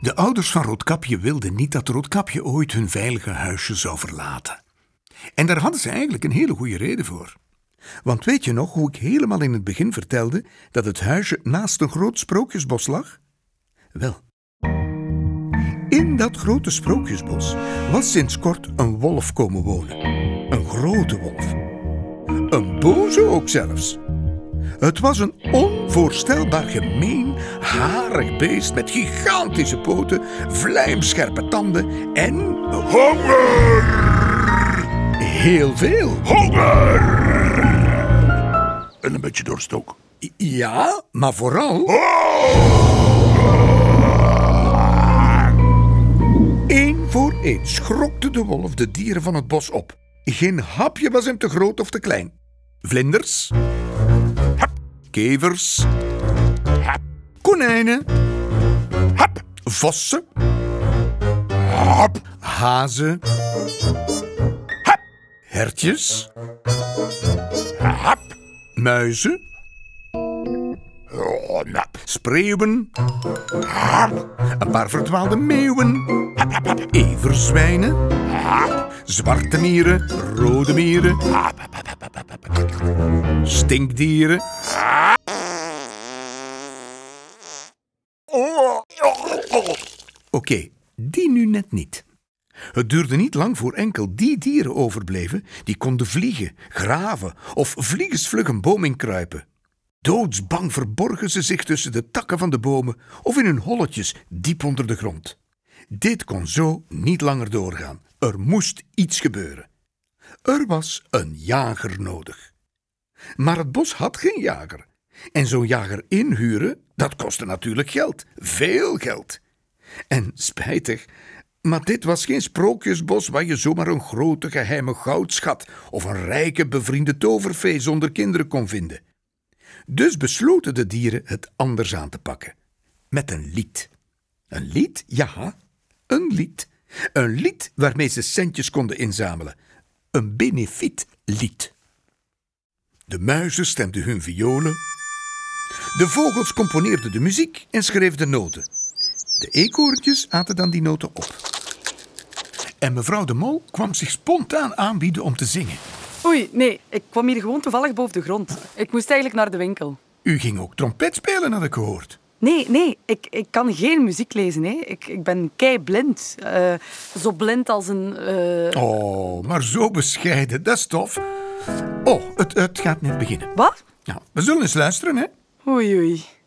De ouders van Roodkapje wilden niet dat Roodkapje ooit hun veilige huisje zou verlaten. En daar hadden ze eigenlijk een hele goede reden voor. Want weet je nog hoe ik helemaal in het begin vertelde dat het huisje naast een groot sprookjesbos lag? Wel, in dat grote sprookjesbos was sinds kort een wolf komen wonen. Een grote wolf. Een boze ook zelfs. Het was een onvoorstelbaar gemeen, harig beest met gigantische poten, vlijmscherpe tanden en honger! Heel veel honger! En een beetje dorst ook. Ja, maar vooral... Eén voor één schrokte de wolf de dieren van het bos op. Geen hapje was hem te groot of te klein. Vlinders... Kevers, Hap, konijnen, hap, vossen, hap, hazen, hap, hertjes, hap. muizen, Oh, nap. spreeuwen, een paar verdwaalde meeuwen, everzwijnen, zwarte mieren, rode mieren, stinkdieren. Oké, die nu net niet. Het duurde niet lang voor enkel die dieren overbleven die konden vliegen, graven of vliegensvlug een boom inkruipen. Doodsbang verborgen ze zich tussen de takken van de bomen of in hun holletjes diep onder de grond. Dit kon zo niet langer doorgaan. Er moest iets gebeuren. Er was een jager nodig. Maar het bos had geen jager. En zo'n jager inhuren, dat kostte natuurlijk geld. Veel geld. En spijtig, maar dit was geen sprookjesbos waar je zomaar een grote geheime goudschat of een rijke bevriende toverfee zonder kinderen kon vinden. Dus besloten de dieren het anders aan te pakken. Met een lied. Een lied? Ja, een lied. Een lied waarmee ze centjes konden inzamelen. Een benefietlied. De muizen stemden hun violen. De vogels componeerden de muziek en schreven de noten. De eekhoorntjes aten dan die noten op. En mevrouw de Mol kwam zich spontaan aanbieden om te zingen. Oei, nee, ik kwam hier gewoon toevallig boven de grond. Ik moest eigenlijk naar de winkel. U ging ook trompet spelen, had ik gehoord. Nee, ik kan geen muziek lezen. Hè. Ik ben keiblind. Zo blind als een... Oh, maar zo bescheiden, dat is tof. Oh, het gaat net beginnen. Wat? Ja, we zullen eens luisteren, hè? Oei.